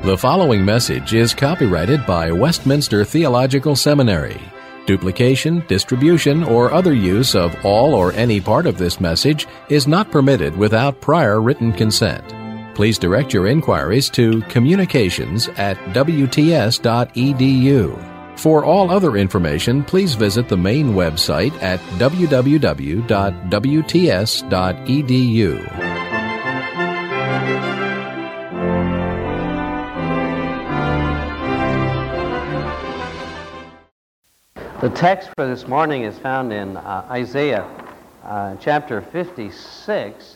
The following message is copyrighted by Westminster Theological Seminary. Duplication, distribution, or other use of all or any part of this message is not permitted without prior written consent. Please direct your inquiries to communications@wts.edu. For all other information, please visit the main website at www.wts.edu. The text for this morning is found in Isaiah chapter 56.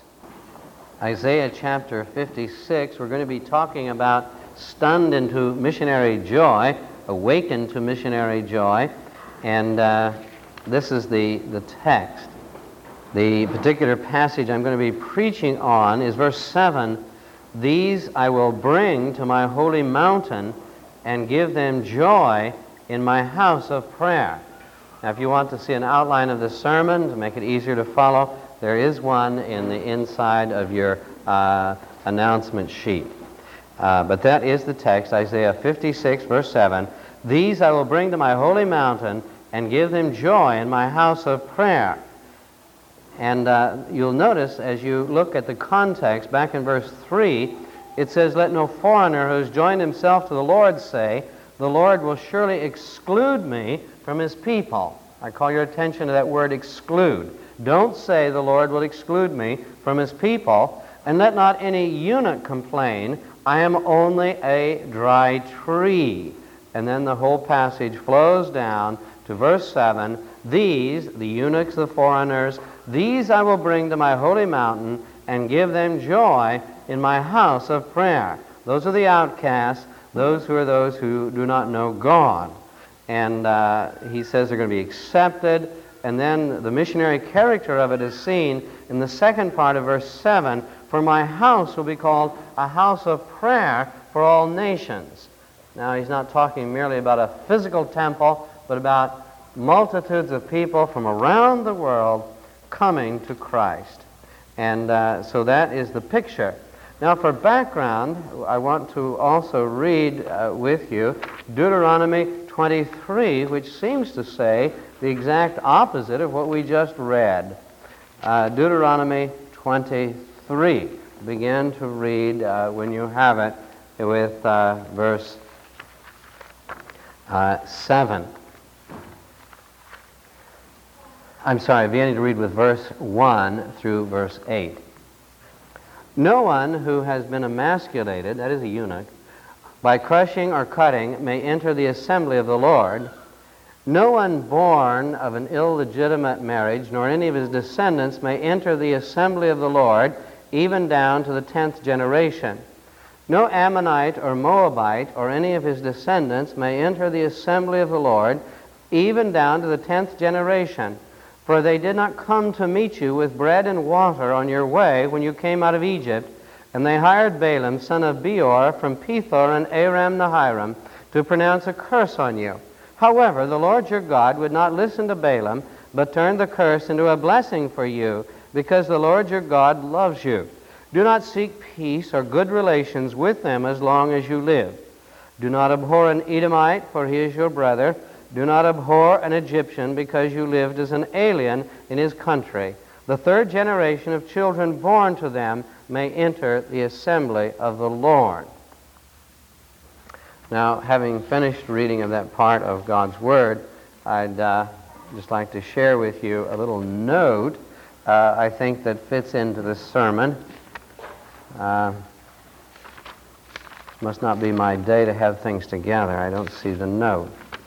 Isaiah chapter 56, we're going to be talking about stunned into missionary joy, awakened to missionary joy, and this is the text. The particular passage I'm going to be preaching on is verse 7, "These I will bring to my holy mountain and give them joy in my house of prayer." Now, if you want to see an outline of the sermon to make it easier to follow, there is one in the inside of your announcement sheet. But that is the text, Isaiah 56, verse 7. "These I will bring to my holy mountain and give them joy in my house of prayer." And you'll notice as you look at the context, back in verse 3, it says, "Let no foreigner who has joined himself to the Lord say, 'The Lord will surely exclude me from his people.'" I call your attention to that word exclude. Don't say the Lord will exclude me from his people. "And let not any eunuch complain, I am only a dry tree." And then the whole passage flows down to verse 7. "These," the eunuchs, the foreigners, "these I will bring to my holy mountain and give them joy in my house of prayer." Those are the outcasts, those who do not know God. And he says they're going to be accepted. And then the missionary character of it is seen in the second part of verse 7. "For my house will be called a house of prayer for all nations." Now he's not talking merely about a physical temple, but about multitudes of people from around the world coming to Christ. And so that is the picture. Now for background, I want to also read with you Deuteronomy 23, which seems to say the exact opposite of what we just read. Deuteronomy 23. Begin to read when you have it with verse 7. I'm sorry, beginning to read with verse 1 through verse 8. "No one who has been emasculated," that is a eunuch, "by crushing or cutting may enter the assembly of the Lord. No one born of an illegitimate marriage, nor any of his descendants may enter the assembly of the Lord, even down to the 10th generation. No Ammonite or Moabite or any of his descendants may enter the assembly of the Lord, even down to the 10th generation. For they did not come to meet you with bread and water on your way when you came out of Egypt, and they hired Balaam, son of Beor, from Pethor and Aram Naharaim, to pronounce a curse on you. However, the Lord your God would not listen to Balaam, but turned the curse into a blessing for you, because the Lord your God loves you. Do not seek peace or good relations with them as long as you live. Do not abhor an Edomite, for he is your brother. Do not abhor an Egyptian, because you lived as an alien in his country. The 3rd generation of children born to them may enter the assembly of the Lord." Now, having finished reading of that part of God's Word, I'd just like to share with you a little note I think that fits into this sermon. Must not be my day to have things together. I don't see the note.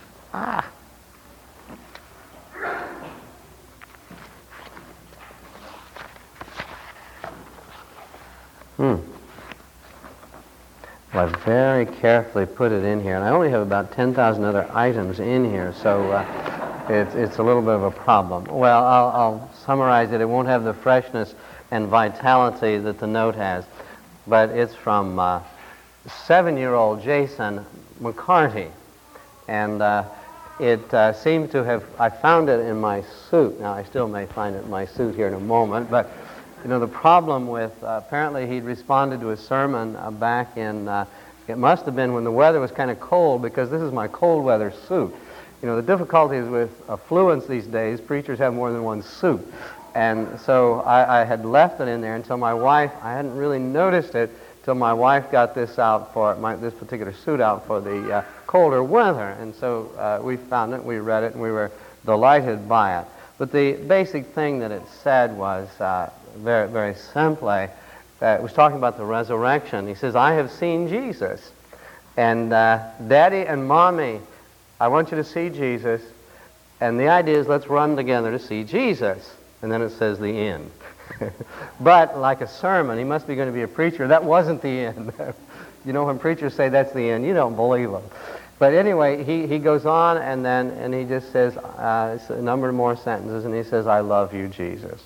Well, I very carefully put it in here, and I only have about 10,000 other items in here, so it's a little bit of a problem. Well, I'll summarize it. It won't have the freshness and vitality that the note has, but it's from 7-year-old Jason McCarty, and it seemed to have, I found it in my suit. Now, I still may find it in my suit here in a moment, but you know, the problem with, apparently he'd responded to a sermon back in It must have been when the weather was kind of cold, because this is my cold weather suit. You know, the difficulties with affluence these days, preachers have more than one suit. And so I had left it in there until my wife, I hadn't really noticed it till my wife got this out for, this particular suit out for the colder weather. And so we found it, we read it, and we were delighted by it. But the basic thing that it said was very, very simply, it was talking about the resurrection. He says, I have seen Jesus. And Daddy and Mommy, I want you to see Jesus. And the idea is, let's run together to see Jesus. And then it says the end. But like a sermon, he must be going to be a preacher. That wasn't the end. You know, when preachers say that's the end, you don't believe them. But anyway, he goes on, and he just says a number of more sentences, and he says, I love you, Jesus.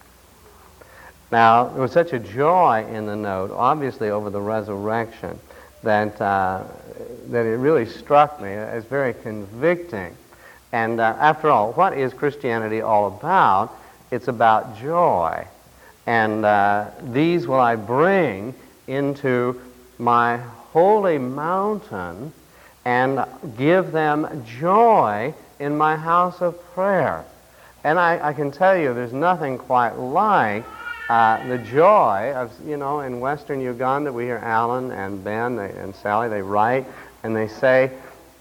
Now, there was such a joy in the note, obviously over the resurrection, that it really struck me as very convicting. And after all, what is Christianity all about? It's about joy. And these will I bring into my holy mountain and give them joy in my house of prayer. And I can tell you, there's nothing quite like the joy of, you know, in western Uganda, we hear Alan and Ben and Sally, they write, and they say,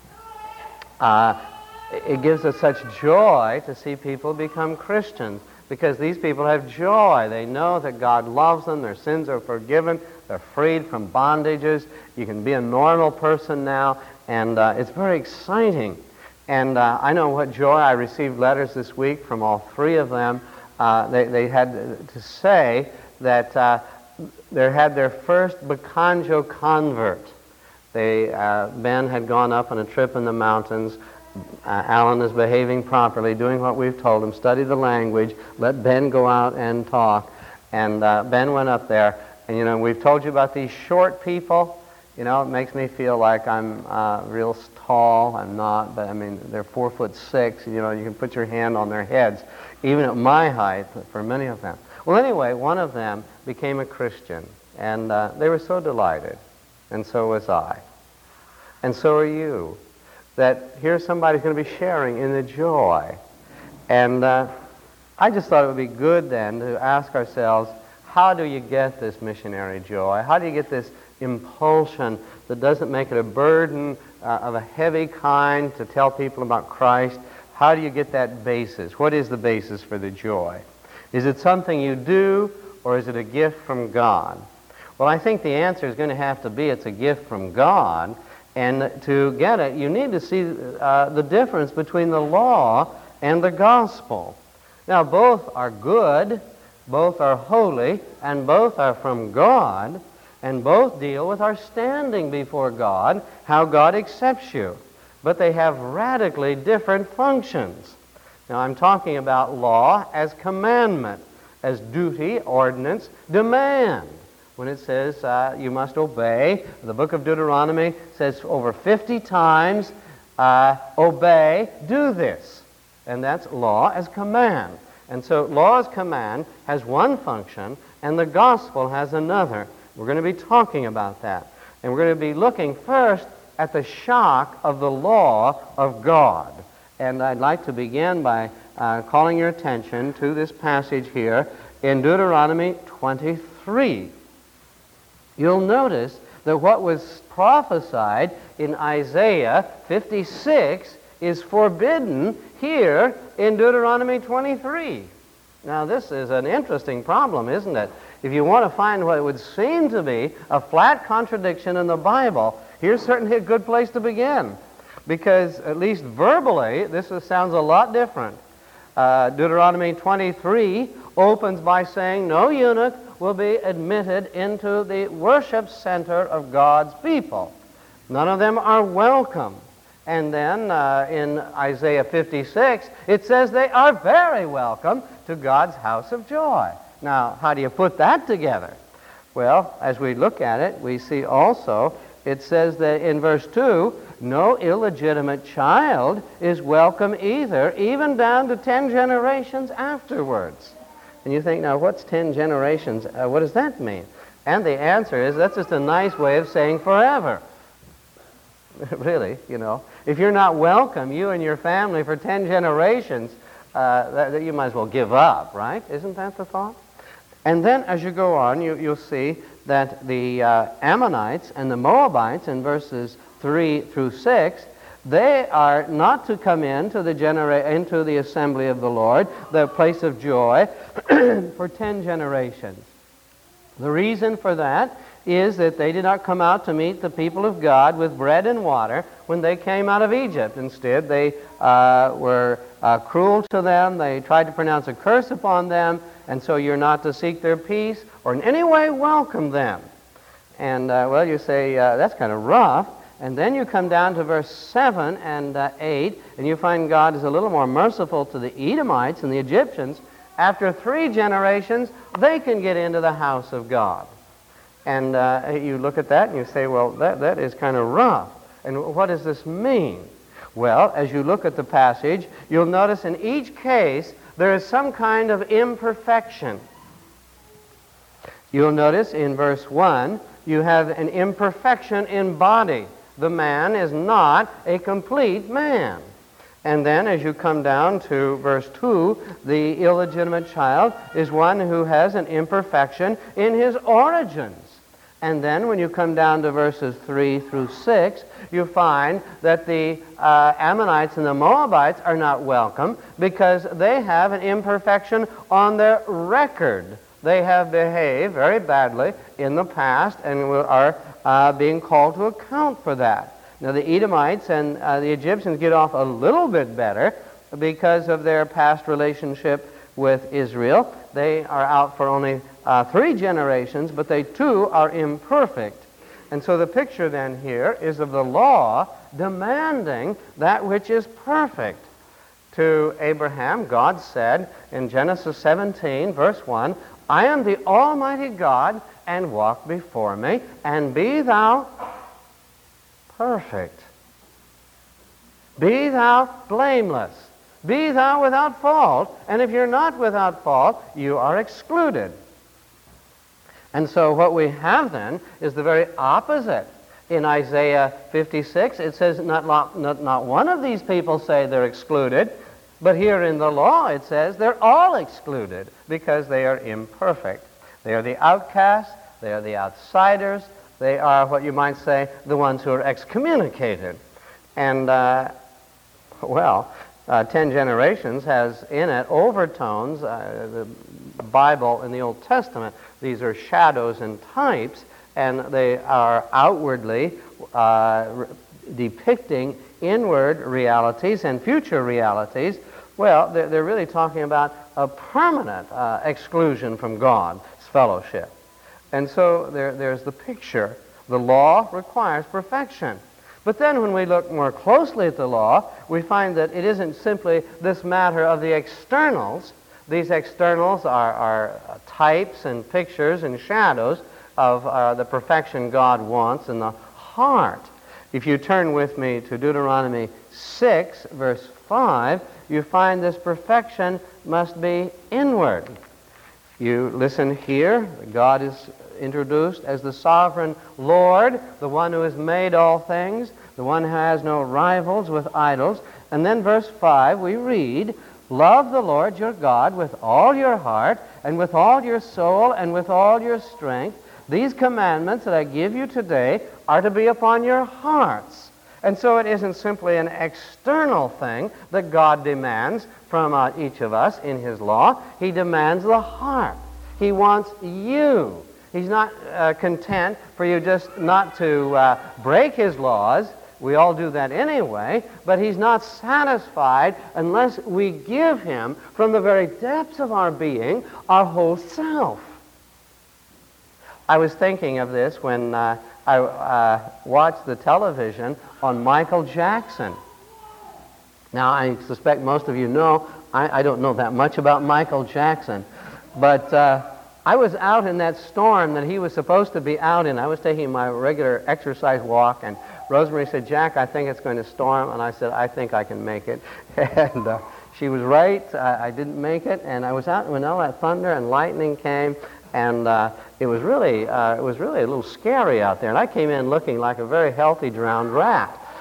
it gives us such joy to see people become Christians, because these people have joy. They know that God loves them, their sins are forgiven, they're freed from bondages, you can be a normal person now, and it's very exciting. And I know what joy. I received letters this week from all three of them. They had to say that they had their first Bakanjo convert. Ben had gone up on a trip in the mountains. Alan is behaving properly, doing what we've told him, study the language, let Ben go out and talk. And Ben went up there, and you know, we've told you about these short people. You know, it makes me feel like I'm real tall. I'm not, but I mean, they're 4'6". You know, you can put your hand on their heads, even at my height, for many of them. Well, anyway, one of them became a Christian, and they were so delighted, and so was I. And so are you, that here's somebody who's going to be sharing in the joy. And I just thought it would be good then to ask ourselves, how do you get this missionary joy? How do you get this impulsion that doesn't make it a burden of a heavy kind to tell people about Christ? How do you get that basis? What is the basis for the joy? Is it something you do, or is it a gift from God? Well, I think the answer is going to have to be it's a gift from God. And to get it, you need to see the difference between the law and the gospel. Now, both are good, both are holy, and both are from God, and both deal with our standing before God, how God accepts you. But they have radically different functions. Now, I'm talking about law as commandment, as duty, ordinance, demand. When it says you must obey, the book of Deuteronomy says over 50 times, obey, do this. And that's law as command. And so law as command has one function, and the gospel has another. We're going to be talking about that. And we're going to be looking first at the shock of the law of God. And I'd like to begin by calling your attention to this passage here in Deuteronomy 23. You'll notice that what was prophesied in Isaiah 56 is forbidden here in Deuteronomy 23. Now, this is an interesting problem, isn't it? If you want to find what would seem to be a flat contradiction in the Bible, here's certainly a good place to begin. Because, at least verbally, this sounds a lot different. Deuteronomy 23 opens by saying, no eunuch will be admitted into the worship center of God's people. None of them are welcome. And then in Isaiah 56, it says they are very welcome to God's house of joy. Now, how do you put that together? Well, as we look at it, we see also, it says that in verse 2, no illegitimate child is welcome either, even down to 10 generations afterwards. And you think, now, what's 10 generations? What does that mean? And the answer is, that's just a nice way of saying forever. Really, If you're not welcome, you and your family, for 10 generations, that you might as well give up, right? Isn't that the thought? And then as you go on, you'll see that the Ammonites and the Moabites in verses 3 through 6, they are not to come into the assembly of the Lord, the place of joy, for 10 generations. The reason for that is that they did not come out to meet the people of God with bread and water when they came out of Egypt. Instead, they were cruel to them. They tried to pronounce a curse upon them, and so you're not to seek their peace or in any way welcome them. And, you say, that's kind of rough. And then you come down to verse 7 and 8, and you find God is a little more merciful to the Edomites and the Egyptians. After 3 generations, they can get into the house of God. And you look at that and you say, well, that is kind of rough. And what does this mean? Well, as you look at the passage, you'll notice in each case there is some kind of imperfection. You'll notice in verse 1, you have an imperfection in body. The man is not a complete man. And then as you come down to verse 2, the illegitimate child is one who has an imperfection in his origins. And then when you come down to verses 3 through 6, you find that the Ammonites and the Moabites are not welcome because they have an imperfection on their record. They have behaved very badly in the past and are being called to account for that. Now the Edomites and the Egyptians get off a little bit better because of their past relationship with Israel. They are out for only 3 generations, but they too are imperfect. And so the picture then here is of the law demanding that which is perfect. To Abraham, God said in Genesis 17, verse 1, I am the Almighty God, and walk before me, and be thou perfect. Be thou blameless. Be thou without fault. And if you're not without fault, you are excluded. And so what we have then is the very opposite. In Isaiah 56, it says not one of these people say they're excluded, but here in the law it says they're all excluded because they are imperfect. They are the outcasts, they are the outsiders, they are what you might say the ones who are excommunicated. And, 10 generations has in it overtones. The Bible in the Old Testament, these are shadows and types, and they are outwardly depicting inward realities and future realities. Well, they're really talking about a permanent exclusion from God's fellowship. And so there's the picture. The law requires perfection. But then when we look more closely at the law, we find that it isn't simply this matter of the externals. These externals are types and pictures and shadows of the perfection God wants in the heart. If you turn with me to Deuteronomy 6, verse 5, you find this perfection must be inward. You listen here, God is introduced as the sovereign Lord, the one who has made all things, the one who has no rivals with idols. And then verse 5, we read, love the Lord your God with all your heart and with all your soul and with all your strength. These commandments that I give you today are to be upon your hearts. And so it isn't simply an external thing that God demands from each of us in His law. He demands the heart. He wants you. He's not content for you just not to break His laws. We all do that anyway, but He's not satisfied unless we give Him, from the very depths of our being, our whole self. I was thinking of this when I watched the television on Michael Jackson. Now, I suspect most of you know, I don't know that much about Michael Jackson, but I was out in that storm that he was supposed to be out in. I was taking my regular exercise walk, and Rosemary said, Jack, I think it's going to storm. And I said, I think I can make it. And she was right. I didn't make it. And I was out when all that thunder and lightning came, and it was really a little scary out there. And I came in looking like a very healthy drowned rat.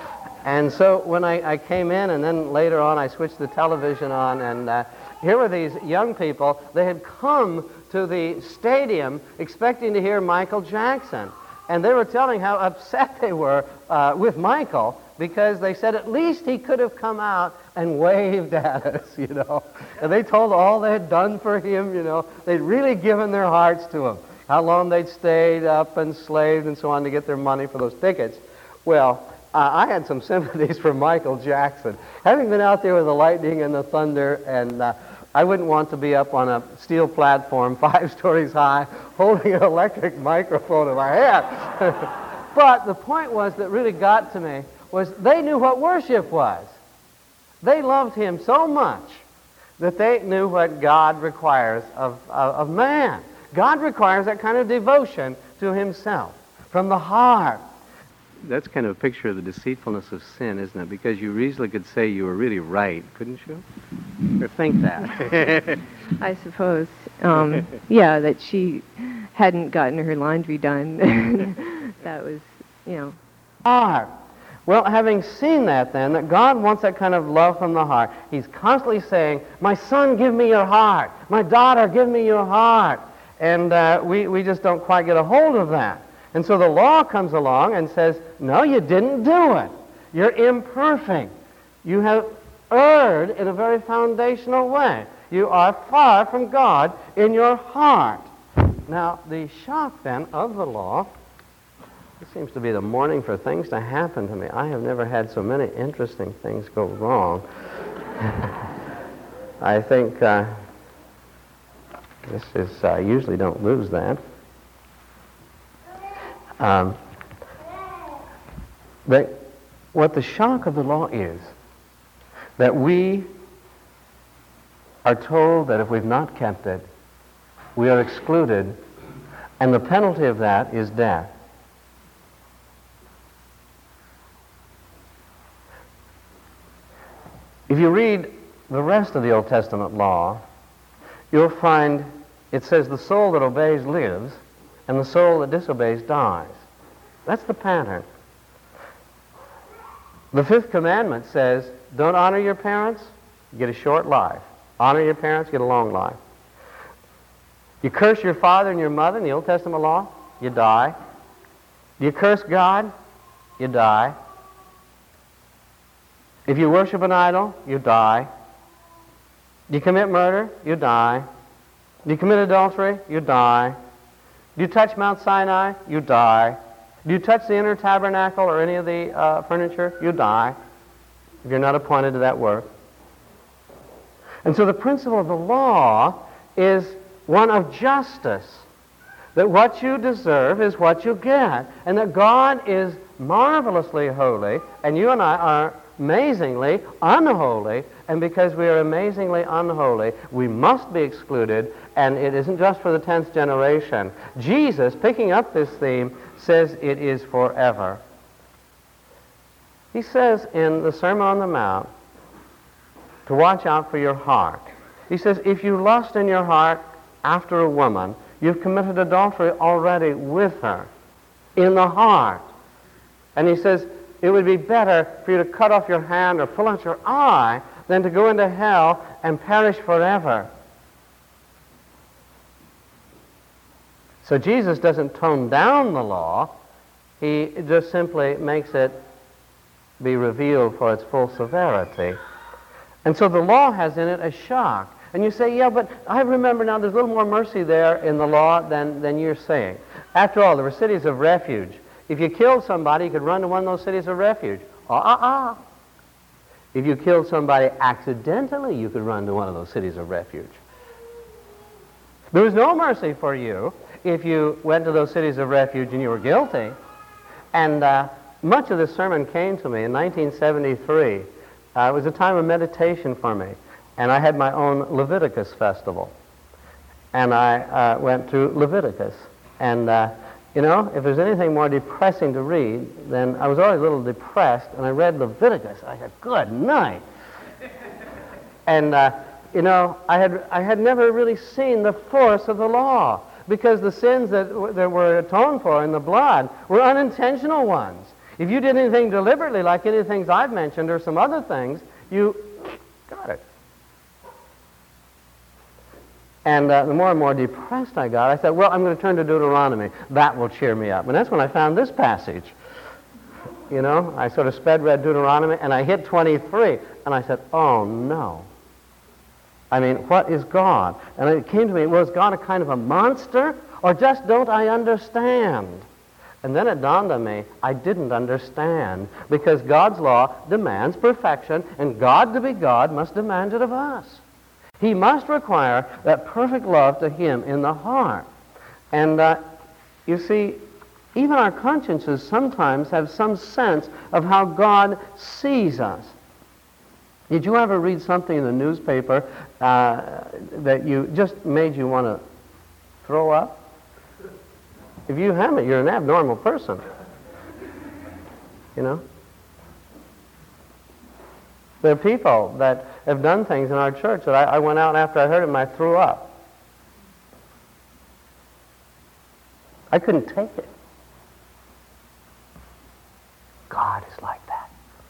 And so when I came in, and then later on I switched the television on, and here were these young people. They had come to the stadium expecting to hear Michael Jackson. And they were telling how upset they were with Michael, because they said at least he could have come out and waved at us, you know. And they told all they had done for him, you know. They'd really given their hearts to him. How long they'd stayed up and slaved and so on to get their money for those tickets. Well, I had some sympathies for Michael Jackson. Having been out there with the lightning and the thunder, and I wouldn't want to be up on a steel platform 5 stories high holding an electric microphone in my hand. But the point was that really got to me was they knew what worship was. They loved him so much that they knew what God requires of man. God requires that kind of devotion to himself from the heart. That's kind of a picture of the deceitfulness of sin, isn't it? Because you easily could say you were really right, couldn't you? Or think that. I suppose. Yeah, that she hadn't gotten her laundry done. That was, you know. Heart. Well, having seen that then, that God wants that kind of love from the heart, he's constantly saying, my son, give me your heart. My daughter, give me your heart. And we just don't quite get a hold of that. And so the law comes along and says, no, you didn't do it. You're imperfect. You have erred in a very foundational way. You are far from God in your heart. Now, the shock then of the law, it seems to be the morning for things to happen to me. I have never had so many interesting things go wrong. I think this is, I usually don't lose that. But what the shock of the law is, that we are told that if we've not kept it, we are excluded, and the penalty of that is death. If you read the rest of the Old Testament law, you'll find it says the soul that obeys lives, and the soul that disobeys dies. That's the pattern. The 5th commandment says, don't honor your parents, you get a short life. Honor your parents, you get a long life. You curse your father and your mother in the Old Testament law, you die. You curse God, you die. If you worship an idol, you die. You commit murder, you die. You commit adultery, you die. Do you touch Mount Sinai? You die. Do you touch the inner tabernacle or any of the furniture? You die if you're not appointed to that work. And so the principle of the law is one of justice, that what you deserve is what you get, and that God is marvelously holy, and you and I are amazingly unholy, and because we are amazingly unholy, we must be excluded, and it isn't just for the 10th generation. Jesus, picking up this theme, says it is forever. He says in the Sermon on the Mount to watch out for your heart. He says, if you lust in your heart after a woman, you've committed adultery already with her, in the heart. And he says, it would be better for you to cut off your hand or pull out your eye than to go into hell and perish forever. So Jesus doesn't tone down the law. He just simply makes it be revealed for its full severity. And so the law has in it a shock. And you say, yeah, but I remember now there's a little more mercy there in the law than you're saying. After all, there were cities of refuge. If you killed somebody, you could run to one of those cities of refuge. If you killed somebody accidentally, you could run to one of those cities of refuge. There was no mercy for you if you went to those cities of refuge and you were guilty. And much of this sermon came to me in 1973. It was a time of meditation for me. And I had my own Leviticus festival. And I went to Leviticus. And you know, if there's anything more depressing to read, then I was always a little depressed, and I read Leviticus. I said, good night. And, you know, I had never really seen the force of the law, because the sins that were atoned for in the blood were unintentional ones. If you did anything deliberately, like any things I've mentioned or some other things, you got it. And the more and more depressed I got, I said, well, I'm going to turn to Deuteronomy. That will cheer me up. And that's when I found this passage. You know, I sort of read Deuteronomy, and I hit 23, and I said, oh, no. I mean, what is God? And it came to me, was God a kind of a monster, or just don't I understand? And then it dawned on me, I didn't understand, because God's law demands perfection, and God, to be God, must demand it of us. He must require that perfect love to Him in the heart. And you see, even our consciences sometimes have some sense of how God sees us. Did you ever read something in the newspaper that you just made you want to throw up? If you haven't, you're an abnormal person. You know? There are people that have done things in our church that I went out after I heard them and I threw up. I couldn't take it. God is like that.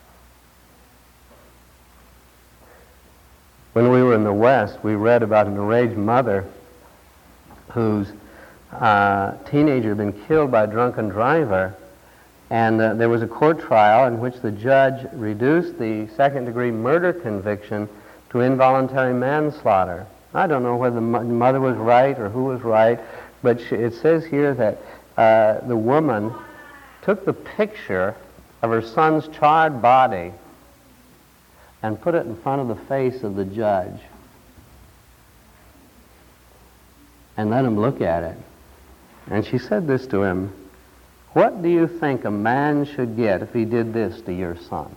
When we were in the West, we read about an enraged mother whose teenager had been killed by a drunken driver, and there was a court trial in which the judge reduced the second-degree murder conviction to involuntary manslaughter. I don't know whether the mother was right or who was right, but it says here that the woman took the picture of her son's charred body and put it in front of the face of the judge and let him look at it. And she said this to him, "What do you think a man should get if he did this to your son?"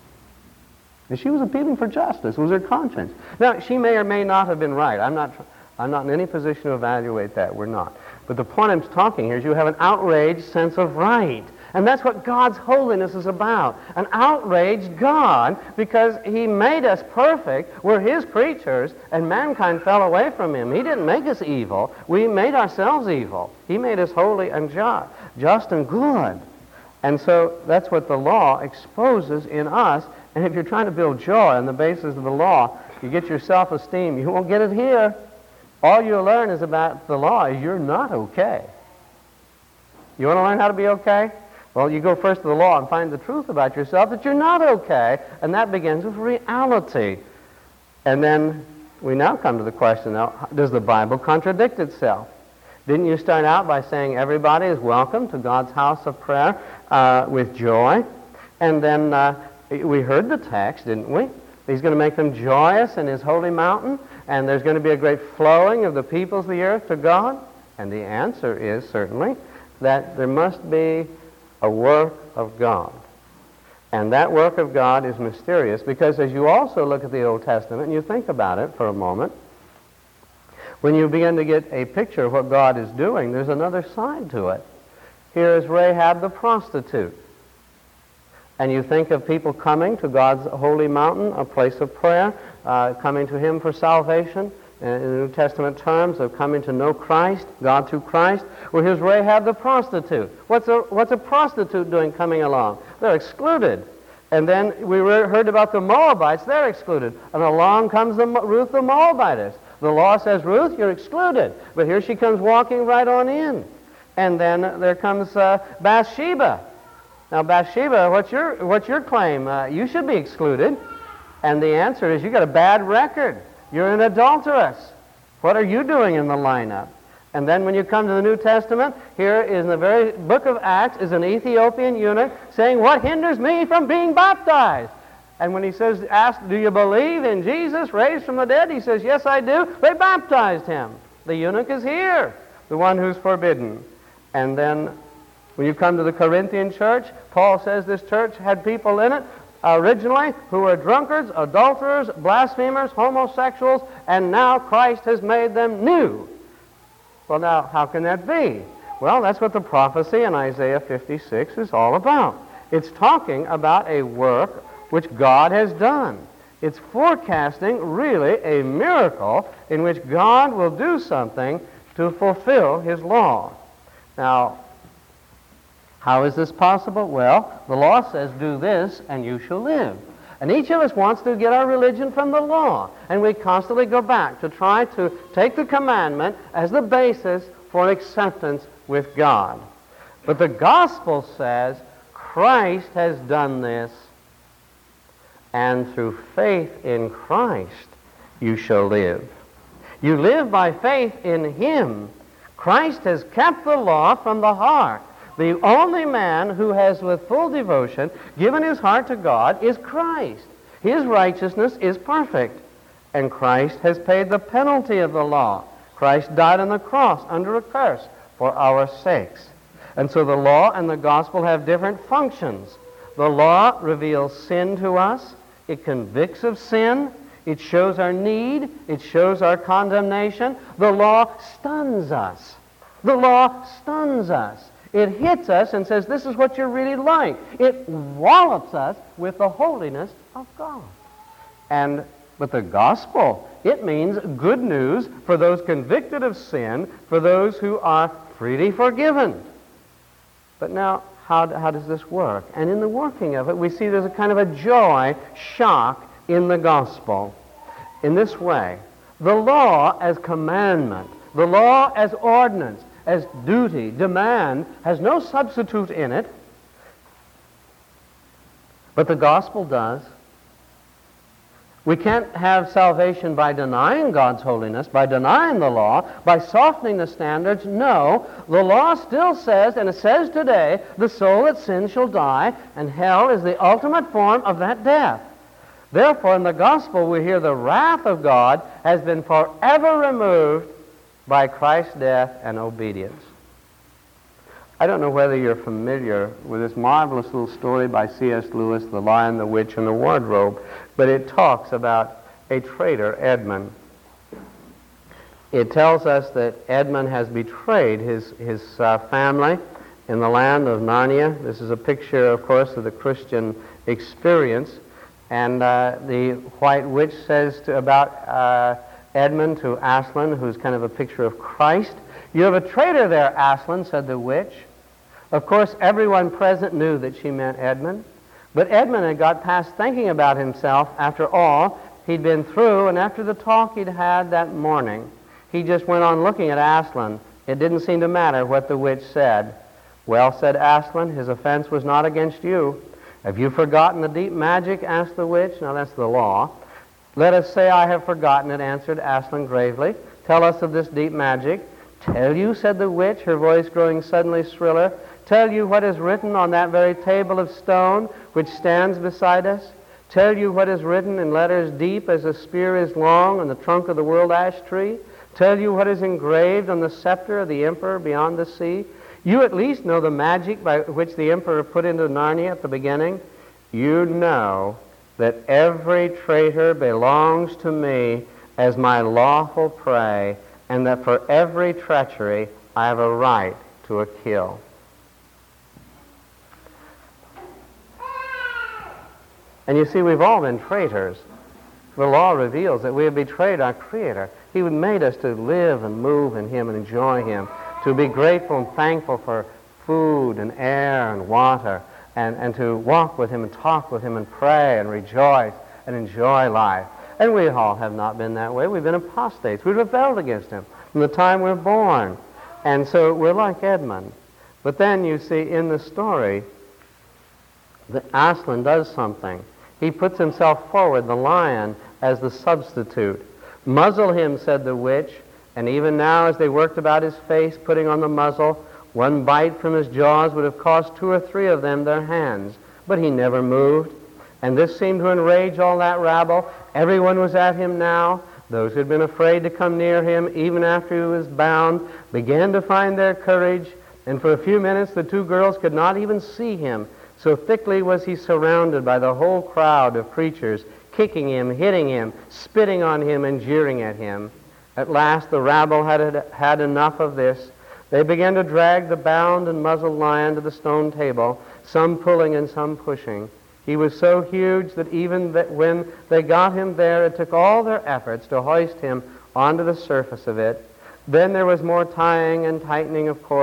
And she was appealing for justice. It was her conscience. Now, she may or may not have been right. I'm not in any position to evaluate that. We're not. But the point I'm talking here is you have an outraged sense of right. And that's what God's holiness is about. An outraged God, because He made us perfect. We're His creatures, and mankind fell away from Him. He didn't make us evil. We made ourselves evil. He made us holy and just and good. And so that's what the law exposes in us. And if you're trying to build joy on the basis of the law, you get your self-esteem. You won't get it here. All you'll learn is about the law is you're not okay. You want to learn how to be okay? Well, you go first to the law and find the truth about yourself that you're not okay, and that begins with reality. And then we now come to the question, now, does the Bible contradict itself? Didn't you start out by saying everybody is welcome to God's house of prayer with joy? And then we heard the text, didn't we? He's going to make them joyous in His holy mountain, and there's going to be a great flowing of the peoples of the earth to God. And the answer is certainly that there must be a work of God. And that work of God is mysterious because as you also look at the Old Testament and you think about it for a moment, when you begin to get a picture of what God is doing, there's another side to it. Here is Rahab the prostitute. And you think of people coming to God's holy mountain, a place of prayer, coming to Him for salvation, in the New Testament terms of coming to know Christ, God through Christ. Well, here's Rahab the prostitute. What's a prostitute doing coming along? They're excluded. And then we heard about the Moabites. They're excluded. And along comes Ruth the Moabitess. The law says, Ruth, you're excluded. But here she comes walking right on in. And then there comes Bathsheba. Now, Bathsheba, what's your claim? You should be excluded. And the answer is, you got a bad record. You're an adulteress. What are you doing in the lineup? And then when you come to the New Testament, here in the very book of Acts is an Ethiopian eunuch saying, what hinders me from being baptized? And when he says, asked, do you believe in Jesus raised from the dead? He says, yes, I do. They baptized him. The eunuch is here, the one who's forbidden. And then when you come to the Corinthian church, Paul says this church had people in it originally who were drunkards, adulterers, blasphemers, homosexuals, and now Christ has made them new. Well, now, how can that be? Well, that's what the prophecy in Isaiah 56 is all about. It's talking about a work which God has done. It's forecasting really a miracle in which God will do something to fulfill His law. Now, How is this possible? Well, the law says, do this and you shall live. And each of us wants to get our religion from the law. And we constantly go back to try to take the commandment as the basis for acceptance with God. But the gospel says Christ has done this, and through faith in Christ you shall live. You live by faith in Him. Christ has kept the law from the heart. The only man who has with full devotion given his heart to God is Christ. His righteousness is perfect, and Christ has paid the penalty of the law. Christ died on the cross under a curse for our sakes. And so the law and the gospel have different functions. The law reveals sin to us. It convicts of sin. It shows our need. It shows our condemnation. The law stuns us. The law stuns us. It hits us and says, this is what you're really like. It wallops us with the holiness of God. But the gospel, it means good news for those convicted of sin, for those who are freely forgiven. But now, how does this work? And in the working of it, we see there's a kind of a joy shock in the gospel. In this way, the law as commandment, the law as ordinance, as duty, demand, has no substitute in it, but the gospel does. We can't have salvation by denying God's holiness, by denying the law, by softening the standards. No, the law still says, and it says today, the soul that sins shall die, and hell is the ultimate form of that death. Therefore, in the gospel, we hear the wrath of God has been forever removed by Christ's death and obedience. I don't know whether you're familiar with this marvelous little story by C.S. Lewis, The Lion, the Witch, and the Wardrobe, but it talks about a traitor, Edmund. It tells us that Edmund has betrayed his family in the land of Narnia. This is a picture, of course, of the Christian experience. And the White Witch says about Edmund to Aslan, who's kind of a picture of Christ. You have a traitor there, Aslan, said the witch. Of course, everyone present knew that she meant Edmund. But Edmund had got past thinking about himself. After all he'd been through, and after the talk he'd had that morning, he just went on looking at Aslan. It didn't seem to matter what the witch said. Well, said Aslan, his offense was not against you. Have you forgotten the deep magic? Asked the witch. Now that's the law. Let us say I have forgotten it, answered Aslan gravely. Tell us of this deep magic. Tell you, said the witch, her voice growing suddenly shriller. Tell you what is written on that very table of stone which stands beside us. Tell you what is written in letters deep as a spear is long on the trunk of the world ash tree. Tell you what is engraved on the scepter of the emperor beyond the sea. You at least know the magic by which the emperor put into Narnia at the beginning. You know that every traitor belongs to me as my lawful prey, and that for every treachery I have a right to a kill. And you see, we've all been traitors. The law reveals that we have betrayed our Creator. He made us to live and move in Him and enjoy Him, to be grateful and thankful for food and air and water, and to walk with Him and talk with Him and pray and rejoice and enjoy life. And we all have not been that way. We've been apostates. We've rebelled against Him from the time we're born. And so we're like Edmund. But then you see in the story that Aslan does something. He puts himself forward, the lion, as the substitute. Muzzle him, said the witch. And even now, as they worked about his face, putting on the muzzle, one bite from his jaws would have cost 2 or 3 of them their hands. But he never moved. And this seemed to enrage all that rabble. Everyone was at him now. Those who had been afraid to come near him, even after he was bound, began to find their courage. And for a few minutes, the 2 girls could not even see him. So thickly was he surrounded by the whole crowd of preachers, kicking him, hitting him, spitting on him, and jeering at him. At last, the rabble had enough of this. They began to drag the bound and muzzled lion to the stone table, some pulling and some pushing. He was so huge that even when they got him there, it took all their efforts to hoist him onto the surface of it. Then there was more tying and tightening of cords.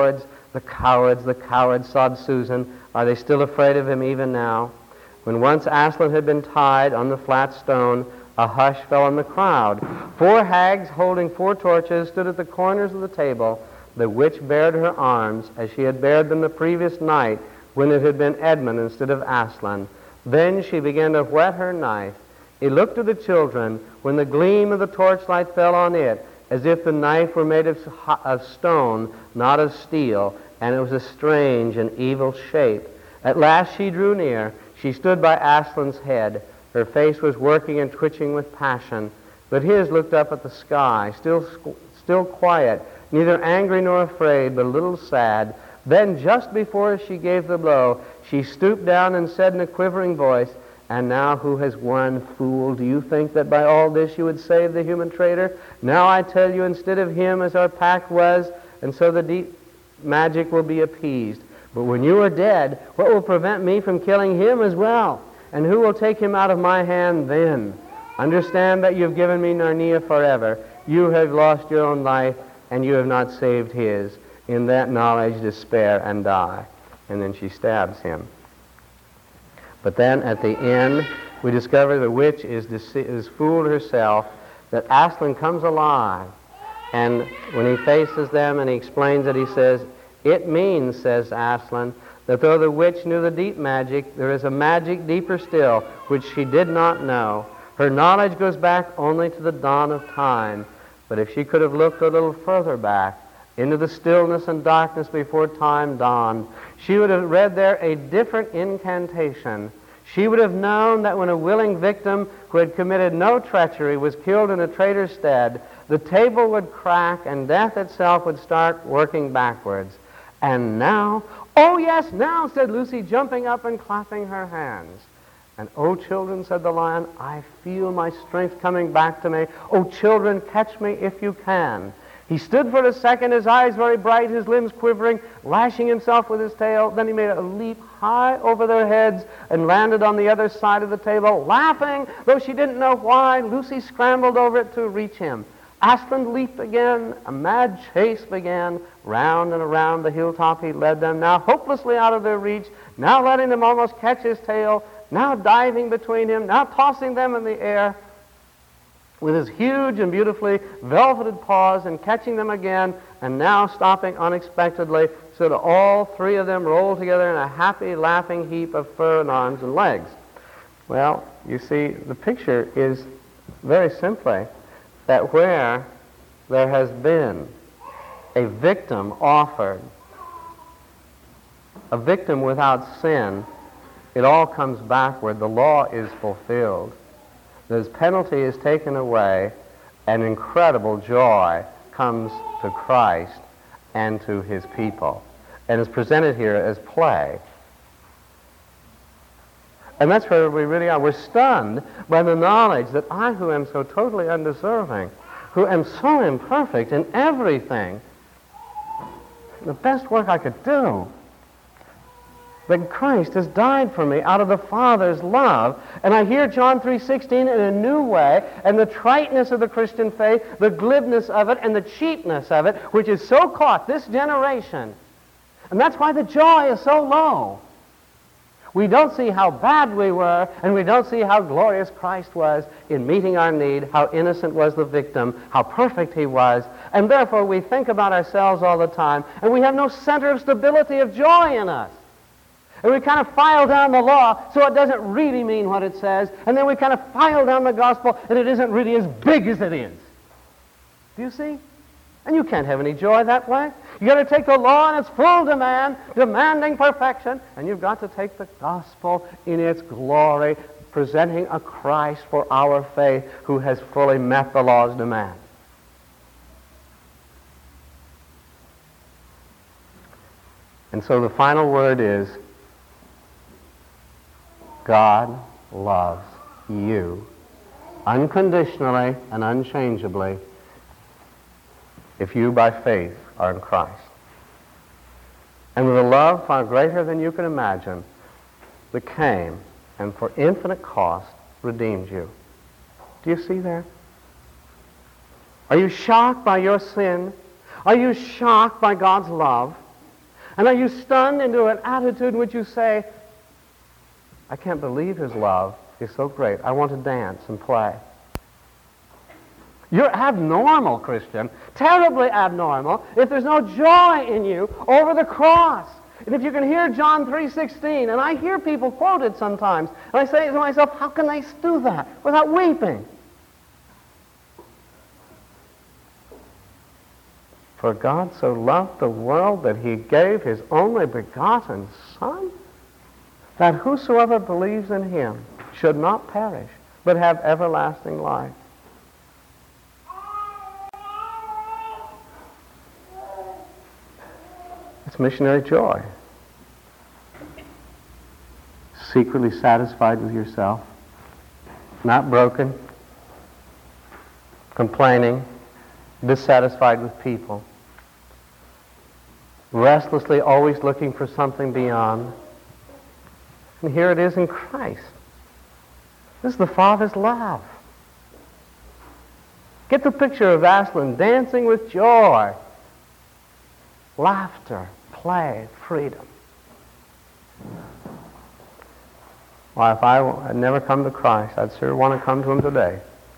The cowards, sobbed Susan. Are they still afraid of him even now? When once Aslan had been tied on the flat stone, a hush fell on the crowd. 4 hags holding 4 torches stood at the corners of the table. The witch bared her arms as she had bared them the previous night when it had been Edmund instead of Aslan. Then she began to whet her knife. It looked to the children when the gleam of the torchlight fell on it as if the knife were made of stone, not of steel, and it was a strange and evil shape. At last she drew near. She stood by Aslan's head. Her face was working and twitching with passion, but his looked up at the sky, still quiet, neither angry nor afraid, but a little sad. Then, just before she gave the blow, she stooped down and said in a quivering voice, "And now who has won, fool? Do you think that by all this you would save the human traitor? Now I tell you, instead of him as our pact was, and so the deep magic will be appeased. But when you are dead, what will prevent me from killing him as well? And who will take him out of my hand then? Understand that you have given me Narnia forever. You have lost your own life, and you have not saved his. In that knowledge, despair and die." And then she stabs him. But then at the end, we discover the witch is fooled herself, that Aslan comes alive. And when he faces them and he explains it, he says, "It means," says Aslan, "that though the witch knew the deep magic, there is a magic deeper still, which she did not know. Her knowledge goes back only to the dawn of time. But if she could have looked a little further back, into the stillness and darkness before time dawned, she would have read there a different incantation. She would have known that when a willing victim who had committed no treachery was killed in a traitor's stead, the table would crack and death itself would start working backwards. And now, oh yes, now," said Lucy, jumping up and clapping her hands. "And oh, children," said the lion, "I feel my strength coming back to me. Oh, children, catch me if you can." He stood for a second, his eyes very bright, his limbs quivering, lashing himself with his tail. Then he made a leap high over their heads and landed on the other side of the table, laughing, though she didn't know why. Lucy scrambled over it to reach him. Aslan leaped again. A mad chase began. Round and around the hilltop he led them, now hopelessly out of their reach, now letting them almost catch his tail, now diving between him, now tossing them in the air with his huge and beautifully velveted paws and catching them again, and now stopping unexpectedly, so that all 3 of them rolled together in a happy, laughing heap of fur and arms and legs. Well, you see, the picture is very simply that where there has been a victim offered, a victim without sin, it all comes backward. The law is fulfilled. His penalty is taken away, and incredible joy comes to Christ and to his people, and is presented here as play. And that's where we really are. We're stunned by the knowledge that I, who am so totally undeserving, who am so imperfect in everything, the best work I could do, that Christ has died for me out of the Father's love. And I hear John 3:16 in a new way, and the triteness of the Christian faith, the glibness of it, and the cheapness of it, which is so caught this generation. And that's why the joy is so low. We don't see how bad we were, and we don't see how glorious Christ was in meeting our need, how innocent was the victim, how perfect he was, and therefore we think about ourselves all the time, and we have no center of stability of joy in us. And we kind of file down the law so it doesn't really mean what it says, and then we kind of file down the gospel and it isn't really as big as it is. Do you see? And you can't have any joy that way. You've got to take the law in its full demand, demanding perfection, and you've got to take the gospel in its glory, presenting a Christ for our faith who has fully met the law's demand. And so the final word is, God loves you unconditionally and unchangeably if you by faith are in Christ. And with a love far greater than you can imagine that came and for infinite cost redeemed you. Do you see that? Are you shocked by your sin? Are you shocked by God's love? And are you stunned into an attitude in which you say, I can't believe his love is so great. I want to dance and play. You're abnormal, Christian, terribly abnormal, if there's no joy in you over the cross. And if you can hear John 3:16, and I hear people quote it sometimes, and I say to myself, how can they do that without weeping? For God so loved the world that he gave his only begotten Son, that whosoever believes in him should not perish, but have everlasting life. It's missionary joy. Secretly satisfied with yourself, not broken, complaining, dissatisfied with people, restlessly always looking for something beyond. And here it is in Christ. This is the Father's love. Get the picture of Aslan dancing with joy, laughter, play, freedom. Well, if I had never come to Christ, I'd sure want to come to him today.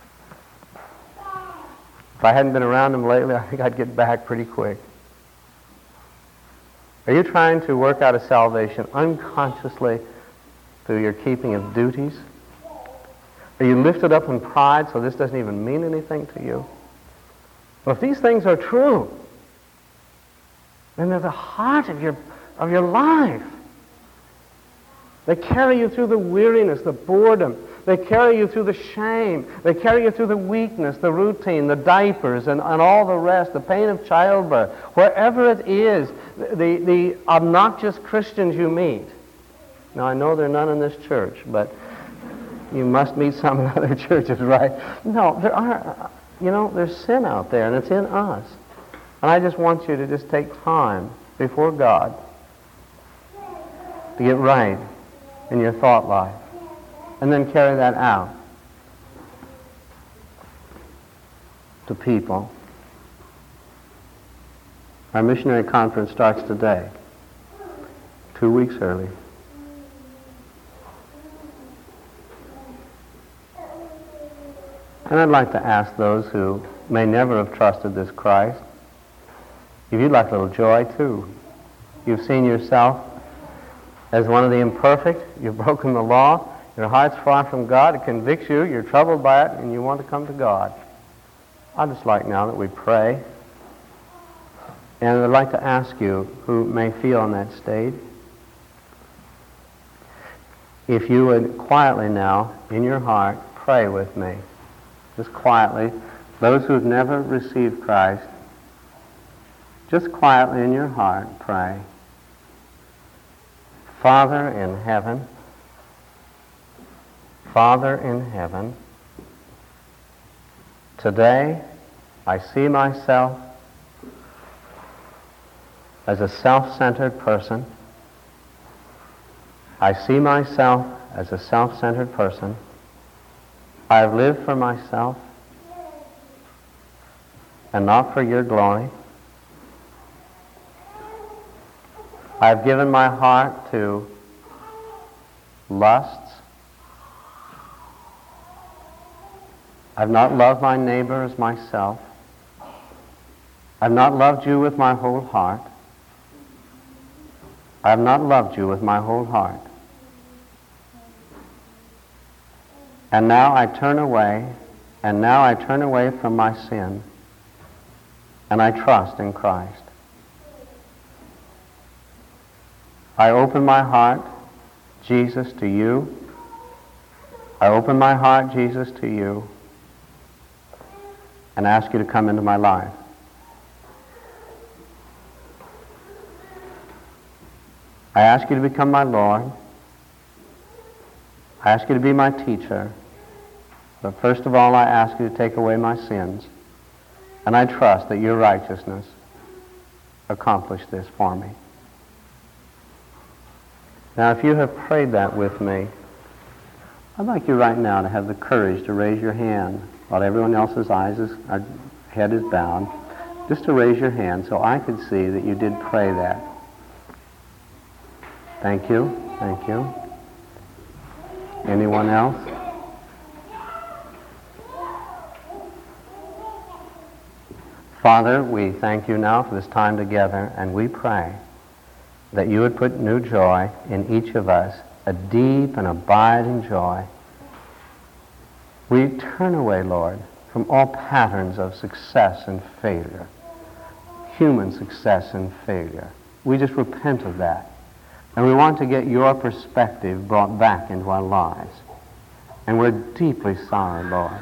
If I hadn't been around him lately, I think I'd get back pretty quick. Are you trying to work out a salvation unconsciously through your keeping of duties? Are you lifted up in pride so this doesn't even mean anything to you? Well, if these things are true, then they're the heart of your life. They carry you through the weariness, the boredom. They carry you through the shame. They carry you through the weakness, the routine, the diapers, and all the rest, the pain of childbirth. Wherever it is, the obnoxious Christians you meet. Now, I know there are none in this church, but you must meet some in other churches, right? No, there are, there's sin out there, and it's in us. And I just want you to just take time before God to get right in your thought life, and then carry that out to people. Our missionary conference starts today, 2 weeks early. And I'd like to ask those who may never have trusted this Christ, if you'd like a little joy too. You've seen yourself as one of the imperfect, you've broken the law, your heart's far from God, it convicts you, you're troubled by it, and you want to come to God. I'd just like now that we pray, and I'd like to ask you who may feel in that state, if you would quietly now, in your heart, pray with me. Just quietly. Those who have never received Christ, just quietly in your heart, pray. Father in heaven, Father in heaven, today I see myself as a self-centered person. I see myself as a self-centered person. I've lived for myself and not for your glory. I've given my heart to lusts. I've not loved my neighbor as myself. I've not loved you with my whole heart. I have not loved you with my whole heart. And now I turn away, from my sin, and I trust in Christ. I open my heart, Jesus, to you. I open my heart, Jesus, to you, and ask you to come into my life. I ask you to become my Lord. I ask you to be my teacher. But first of all, I ask you to take away my sins. And I trust that your righteousness accomplished this for me. Now, if you have prayed that with me, I'd like you right now to have the courage to raise your hand while everyone else's head is bowed, just to raise your hand so I could see that you did pray that. Thank you. Thank you. Anyone else? Father, we thank you now for this time together, and we pray that you would put new joy in each of us, a deep and abiding joy. We turn away, Lord, from all patterns of success and failure, human success and failure. We just repent of that. And we want to get your perspective brought back into our lives. And we're deeply sorry, Lord,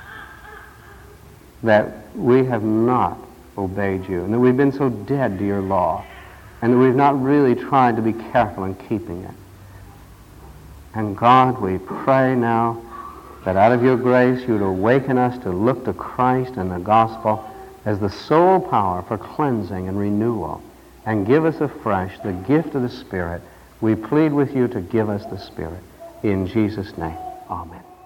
that we have not obeyed you, and that we've been so dead to your law, and that we've not really tried to be careful in keeping it. And God, we pray now that out of your grace you would awaken us to look to Christ and the gospel as the sole power for cleansing and renewal, and give us afresh the gift of the Spirit. We plead with you to give us the Spirit. In Jesus' name, amen.